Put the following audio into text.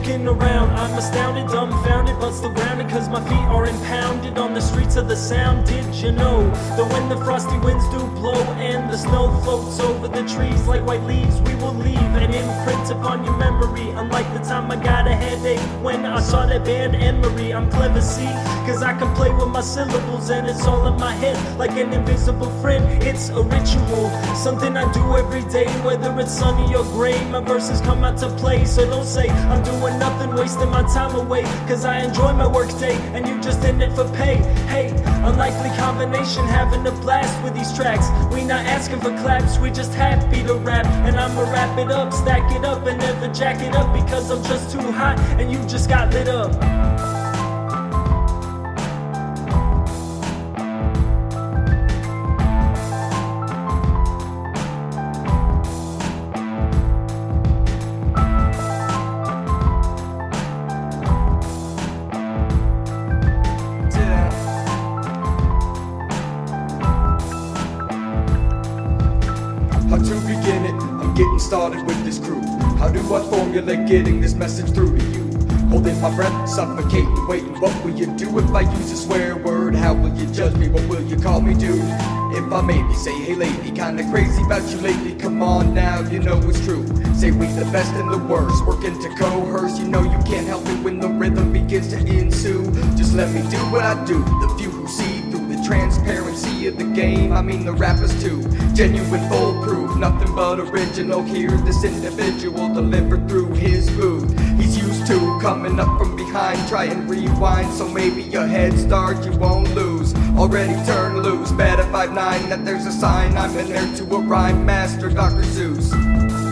looking around, I'm astounded, dumbfounded, but still grounded, cause my feet are impounded on the streets of the sound. Did you know that when the frosty winds do blow and the snow floats over the trees like white leaves, we will leave an imprint upon your memory? Unlike the time I got a headache when I saw that band Emery. I'm clever, see, cause I can play with my syllables and it's all in my head like an invisible friend. It's a ritual, something I do every day, whether it's sunny or gray. My verses come out to play, so don't say I'm doing nothing, wasting my time away, cause I enjoy my work day and you just in it for pay. Hey, unlikely combination, having a blast with these tracks. We not asking for claps, we just happy to rap. And I'ma wrap it up, stack it up, and never jack it up, because I'm just too hot and you just got lit up. How to begin it? I'm getting started with this crew. How do I formulate getting this message through to you? Holding my breath, suffocating, waiting. What will you do if I use a swear word? How will you judge me? What will you call me, dude? If I maybe say, hey lady, kinda crazy about you lately. Come on now, you know it's true. Say we the best and the worst, working to coerce. You know you can't help it when the rhythm begins to ensue. Just let me do what I do. The few who see through the transparency of the game, I mean the rappers too. Genuine, foolproof, nothing but original. Hear this individual delivered through his booth. He's used to coming up from behind, try and rewind, so maybe your head start you won't lose. Already turned loose, bet at 5'9" that there's a sign I'm in there to a rhyme master, Dr. Seuss.